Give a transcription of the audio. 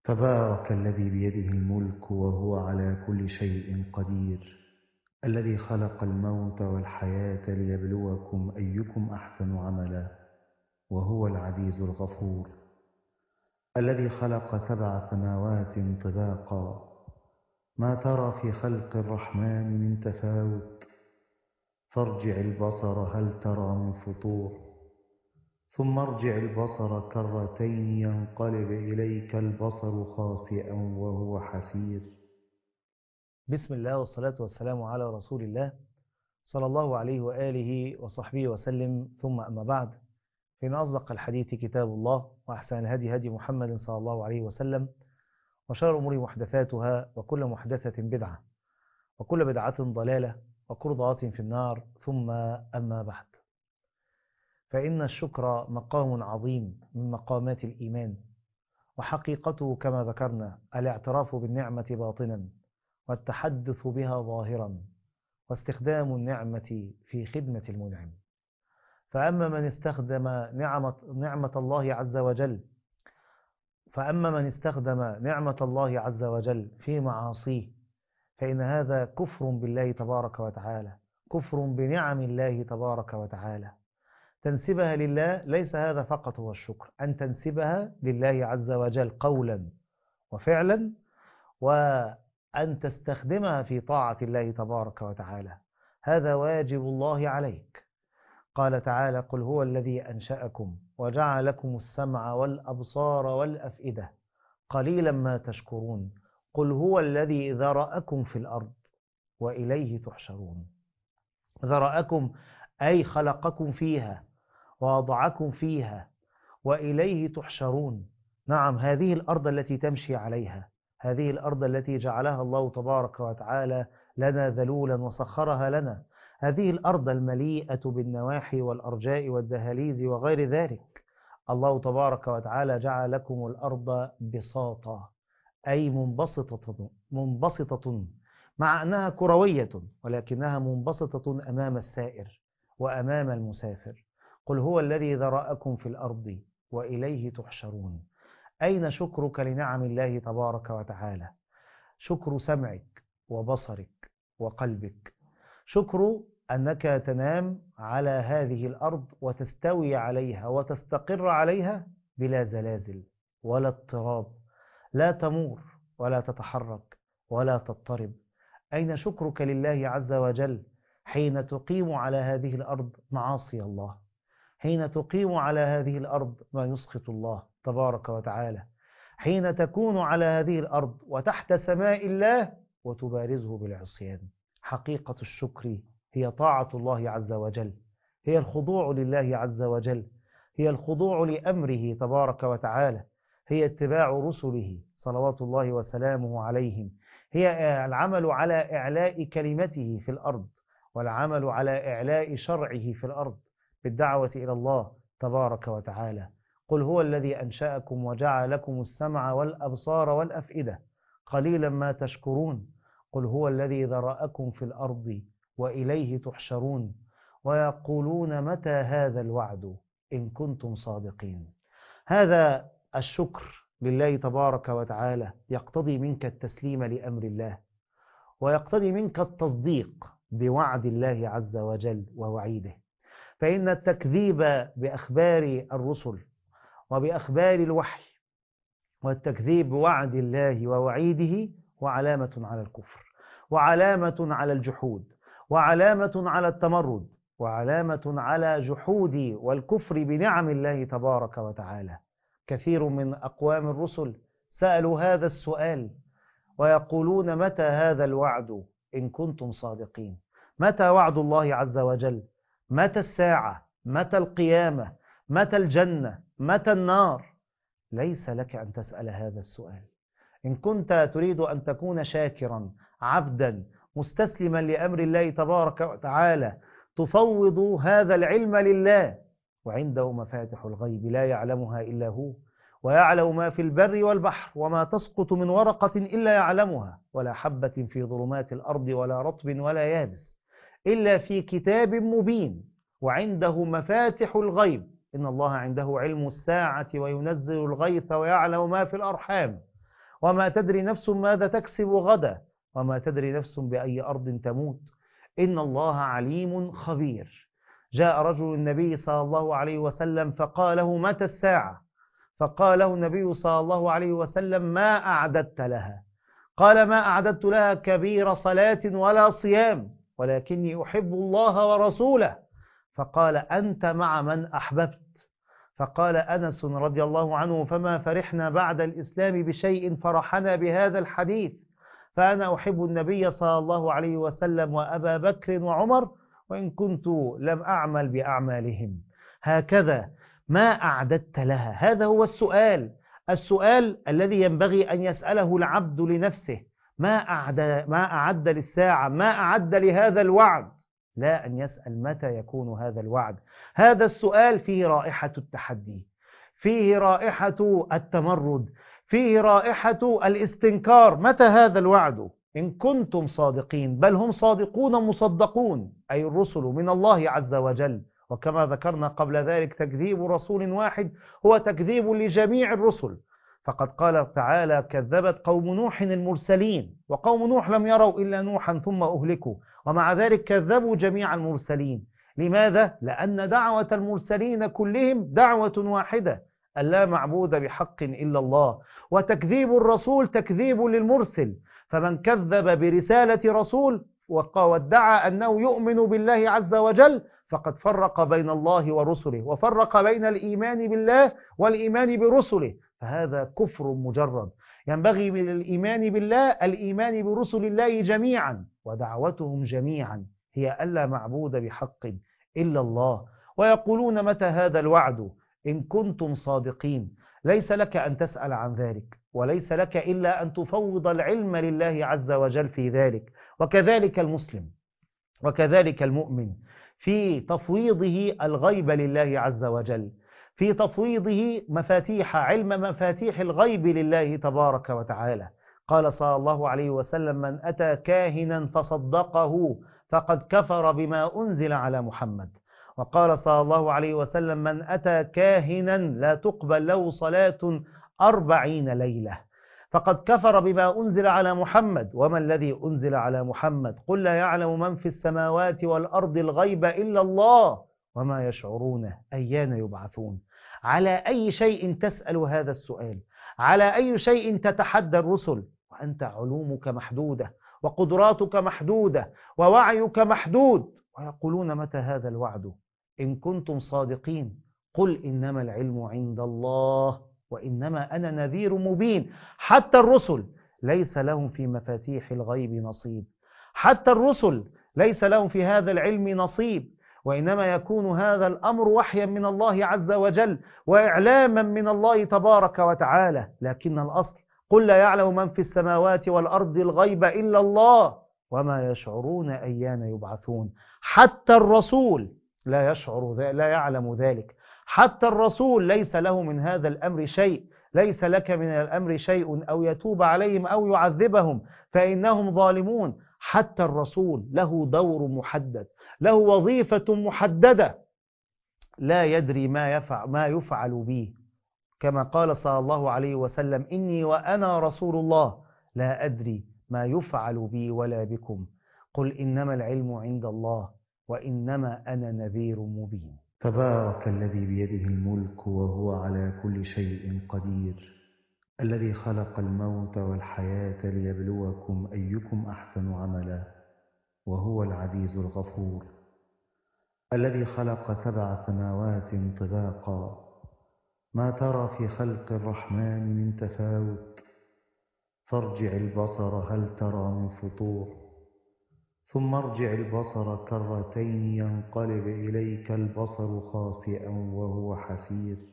تبارك الذي بيده الملك وهو على كل شيء قدير، الذي خلق الموت والحياة ليبلوكم أيكم أحسن عملا، وهو العزيز الغفور، الذي خلق 7 سماوات طباقا، ما ترى في خلق الرحمن من تفاوت، فارجع البصر هل ترى من فطور، ثم ارجع البصر كرتين ينقلب إليك البصر خاسئا وهو حسير. بسم الله والصلاة والسلام على رسول الله صلى الله عليه وآله وصحبه وسلم، ثم أما بعد، فإن أصدق الحديث كتاب الله، وأحسن الهدي هدي محمد صلى الله عليه وسلم، وشر الأمور محدثاتها، وكل محدثة بدعة، وكل بدعة ضلالة، وكل ضلالة في النار. ثم أما بعد، فإن الشكر مقام عظيم من مقامات الإيمان، وحقيقته كما ذكرنا الاعتراف بالنعمة باطنا، والتحدث بها ظاهرا، واستخدام النعمة في خدمة المنعم. فأما من استخدم نعمة الله عز وجل في معاصيه، فإن هذا كفر بالله تبارك وتعالى، كفر بنعم الله تبارك وتعالى. تنسبها لله، ليس هذا فقط هو الشكر، أن تنسبها لله عز وجل قولا وفعلا، وأن تستخدمها في طاعة الله تبارك وتعالى. هذا واجب الله عليك. قال تعالى: قل هو الذي أنشأكم وجعل لكم السمع والأبصار والأفئدة قليلا ما تشكرون. قل هو الذي ذرأكم في الأرض وإليه تحشرون. ذرأكم أي خلقكم فيها ووضعكم فيها وإليه تحشرون. نعم، هذه الأرض التي تمشي عليها، هذه الأرض التي جعلها الله تبارك وتعالى لنا ذلولا وسخرها لنا، هذه الأرض المليئة بالنواحي والأرجاء والدهاليز وغير ذلك. الله تبارك وتعالى جعل لكم الأرض بساطا، أي منبسطة، مع أنها كروية، ولكنها منبسطة أمام السائر وأمام المسافر. قل هو الذي ذرأكم في الأرض وإليه تحشرون. أين شكرك لنعم الله تبارك وتعالى؟ شكر سمعك وبصرك وقلبك، شكر أنك تنام على هذه الأرض وتستوي عليها وتستقر عليها بلا زلازل ولا اضطراب، لا تمور ولا تتحرك ولا تضطرب. أين شكرك لله عز وجل حين تقيم على هذه الأرض معاصي الله، حين تقيم على هذه الأرض ما يسخط الله تبارك وتعالى، حين تكون على هذه الأرض وتحت سماء الله وتبارزه بالعصيان؟ حقيقة الشكر هي طاعة الله عز وجل، هي الخضوع لله عز وجل، هي الخضوع لأمره تبارك وتعالى، هي اتباع رسله صلوات الله وسلامه عليهم، هي العمل على إعلاء كلمته في الأرض، والعمل على إعلاء شرعه في الأرض بالدعوة إلى الله تبارك وتعالى. قل هو الذي أنشأكم وجعل لكم السمع والأبصار والأفئدة قليلا ما تشكرون. قل هو الذي ذرأكم في الأرض وإليه تحشرون. ويقولون متى هذا الوعد إن كنتم صادقين. هذا الشكر لله تبارك وتعالى يقتضي منك التسليم لأمر الله، ويقتضي منك التصديق بوعد الله عز وجل ووعيده. فإن التكذيب بأخبار الرسل وبأخبار الوحي والتكذيب بوعد الله ووعيده وعلامة على الكفر، وعلامة على الجحود، وعلامة على التمرد، وعلامة على جحود والكفر بنعم الله تبارك وتعالى. كثير من أقوام الرسل سألوا هذا السؤال ويقولون متى هذا الوعد إن كنتم صادقين؟ متى وعد الله عز وجل؟ متى الساعة؟ متى القيامة؟ متى الجنة؟ متى النار؟ ليس لك أن تسأل هذا السؤال. إن كنت تريد أن تكون شاكرا عبدا مستسلما لأمر الله تبارك وتعالى، تفوض هذا العلم لله، وعنده مفاتح الغيب لا يعلمها إلا هو، ويعلم ما في البر والبحر، وما تسقط من ورقة إلا يعلمها، ولا حبة في ظلمات الأرض ولا رطب ولا يابس إلا في كتاب مبين. وعنده مفاتح الغيب، إن الله عنده علم الساعة وينزل الغيث ويعلم ما في الأرحام وما تدري نفس ماذا تكسب غدا، وما تدري نفس بأي أرض تموت، إن الله عليم خبير. جاء رجل النبي صلى الله عليه وسلم فقال له: متى الساعة؟ فقال له النبي صلى الله عليه وسلم: ما أعددت لها؟ قال: ما أعددت لها كبير صلاة ولا صيام، ولكني أحب الله ورسوله. فقال: أنت مع من أحببت. فقال أنس رضي الله عنه: فما فرحنا بعد الإسلام بشيء فرحنا بهذا الحديث، فأنا أحب النبي صلى الله عليه وسلم وأبا بكر وعمر، وإن كنت لم أعمل بأعمالهم. هكذا ما أعددت لها؟ هذا هو السؤال الذي ينبغي أن يسأله العبد لنفسه. ما أعد للساعة؟ ما أعد لهذا الوعد؟ لا أن يسأل متى يكون هذا الوعد. هذا السؤال فيه رائحة التحدي، فيه رائحة التمرد، فيه رائحة الاستنكار. متى هذا الوعد إن كنتم صادقين؟ بل هم صادقون مصدقون، أي الرسل من الله عز وجل. وكما ذكرنا قبل ذلك، تكذيب رسول واحد هو تكذيب لجميع الرسل. فقد قال تعالى: كذبت قوم نوح المرسلين، وقوم نوح لم يروا إلا نوحا ثم أهلكوا، ومع ذلك كذبوا جميع المرسلين. لماذا؟ لأن دعوة المرسلين كلهم دعوة واحدة: أن لا معبود بحق إلا الله. وتكذيب الرسول تكذيب للمرسل. فمن كذب برسالة رسول وادعى أنه يؤمن بالله عز وجل فقد فرق بين الله ورسله، وفرق بين الإيمان بالله والإيمان برسله، فهذا كفر مجرد. ينبغي من الإيمان بالله الإيمان برسل الله جميعا، ودعوتهم جميعا هي ألا معبود بحق إلا الله. ويقولون: متى هذا الوعد إن كنتم صادقين؟ ليس لك أن تسأل عن ذلك، وليس لك إلا أن تفوض العلم لله عز وجل في ذلك. وكذلك المسلم، وكذلك المؤمن، في تفويضه الغيب لله عز وجل، في تفويضه علم مفاتيح الغيب لله تبارك وتعالى. قال صلى الله عليه وسلم: من أتى كاهنا فصدقه فقد كفر بما أنزل على محمد. وقال صلى الله عليه وسلم: من أتى كاهنا لا تقبل له صلاة 40 ليلة فقد كفر بما أنزل على محمد. وما الذي أنزل على محمد؟ قل لا يعلم من في السماوات والأرض الغيب إلا الله وما يشعرون أيان يبعثون. على أي شيء تسأل هذا السؤال؟ على أي شيء تتحدى الرسل وأنت علومك محدودة، وقدراتك محدودة، ووعيك محدود؟ ويقولون: متى هذا الوعد إن كنتم صادقين؟ قل إنما العلم عند الله وإنما أنا نذير مبين. حتى الرسل ليس لهم في مفاتيح الغيب نصيب، حتى الرسل ليس لهم في هذا العلم نصيب، وإنما يكون هذا الأمر وحيا من الله عز وجل وإعلاما من الله تبارك وتعالى. لكن الأصل: قل لا يعلم من في السماوات والأرض الغيب إلا الله وما يشعرون أيان يبعثون. حتى الرسول لا يشعر لا يعلم ذلك. حتى الرسول ليس له من هذا الأمر شيء. ليس لك من الأمر شيء أو يتوب عليهم أو يعذبهم فإنهم ظالمون. حتى الرسول له دور محدد، له وظيفة محددة، لا يدري ما يفعل به، كما قال صلى الله عليه وسلم: إني وأنا رسول الله لا أدري ما يفعل بي ولا بكم، قل إنما العلم عند الله وإنما أنا نذير مبين. تبارك الذي بيده الملك وهو على كل شيء قدير، الذي خلق الموت والحياة ليبلوكم أيكم أحسن عملا، وهو العزيز الغفور، الذي خلق 7 سماوات طباقا، ما ترى في خلق الرحمن من تفاوت، فارجع البصر هل ترى من فطور، ثم ارجع البصر كرتين ينقلب إليك البصر خاسئا وهو حسير،